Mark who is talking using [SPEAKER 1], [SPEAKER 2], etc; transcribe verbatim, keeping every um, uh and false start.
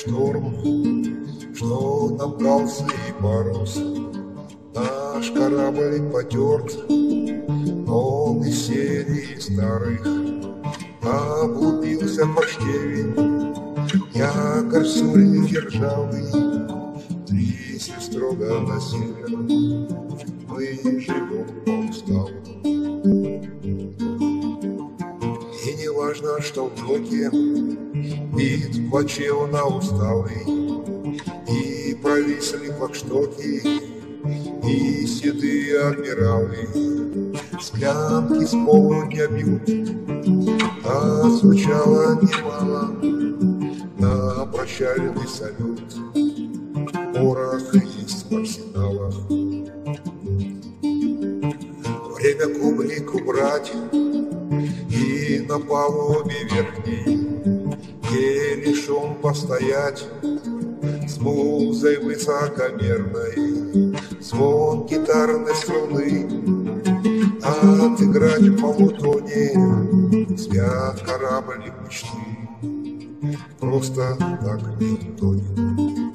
[SPEAKER 1] шторм, что набрался и парус. Наш корабль потерт, он из серии старых облупился порштевень, якорь сольный державый, трись строго на север, мы живем по уставу. И не важно, что в доке бит плачевно усталый, и провисли флагштоки, и седые адмиралы склянки с полудня бьют, а звучало немало на прощальный салют. Порох есть в арсеналах. Время кублик убрать и на палубе верхней елешом постоять с музой высокомерной, звон гитарной струны, отыграть в полутоне свят корабль мечты. Просто так не тонет.